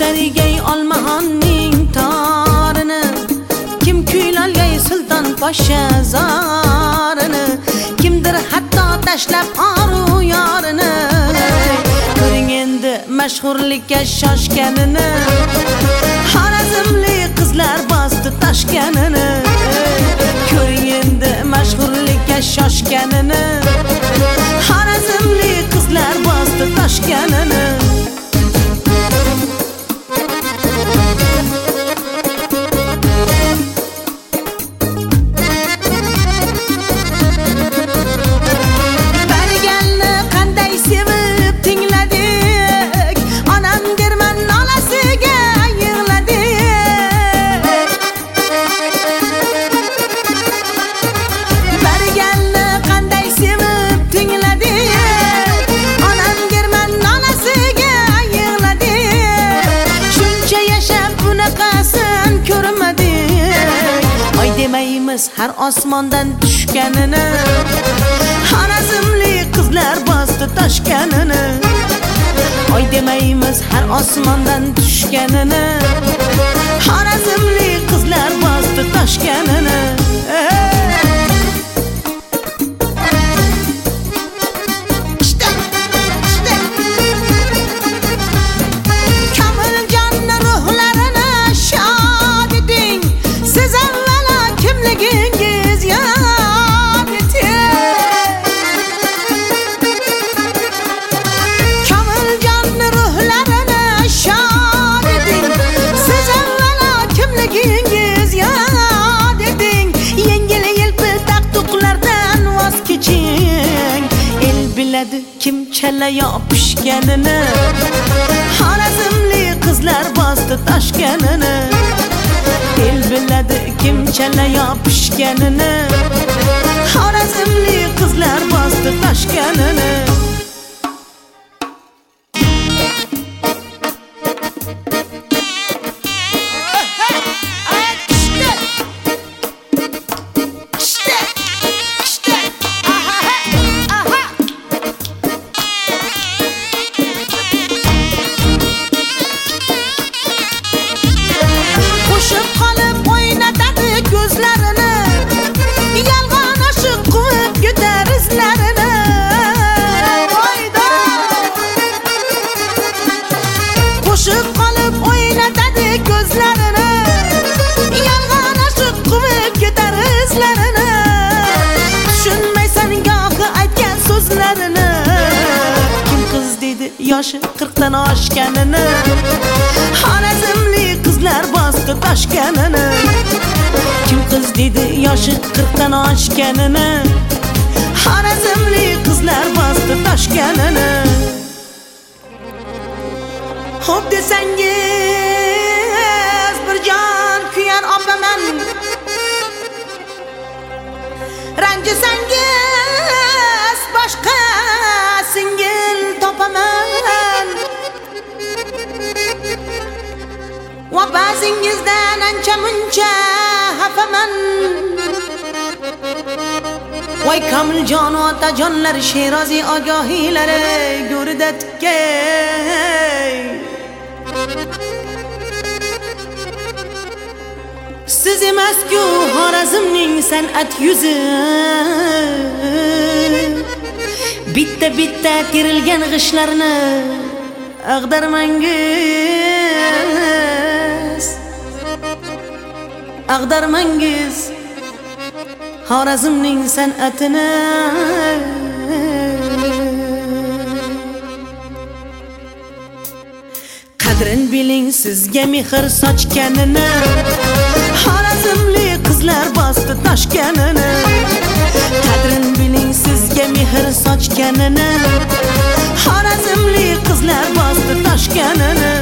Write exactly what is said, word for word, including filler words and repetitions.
Kimlarigay olmahanning torini, kim kuylalgay sulton poshsha zorini, kimdir hatto tashlab oru yorini. Ko'ring endi mashhurlikka shoshganini, Xorazmlik qizlar bosdi toshganini. Ko'ring endi mashhurlikka shoshganini, Xorazmlik qizlar bosdi toshganini. Demaymiz har osmondan tushganini, Xorazmlik qizlar bosdi toshganini. Oy demaymiz har osmondan tushganini, Xorazmlik qizlar bosdi toshganini. Kim chala yopishganini, Xorazmlik qizlar bosdi toshganini. El biladi kim chala yopishganini, Xorazmlik qizlar bosdi toshganini. Yoshi qirqdan oshganini, Xorazmlik qizlar bosdi toshganini. Kim qiz dedi yoshi qirqdan oshganini, Xorazmlik qizlar bosdi toshganini. Xo'p desangiz bir jon kuyar opaman, ranjisangiz boshqa singil topaman. Va ba'zingizdan ancha muncha xafaman. Voy Komiljon otajonlar, Sherozi ogohiylari go'rida tikkay. Siz emas-ku Xorazmning san'at yuzi, bitta bitta terilgan g'ishlarni ag'darmangiz, ag'darmangiz Xorazmning san'atini. Qadrin biling sizga mehr sochganini, Xorazmlik qizlar bosdi toshganini. Qadrin biling sizga mehr sochganini, Xorazmlik qizlar bosdi toshganini.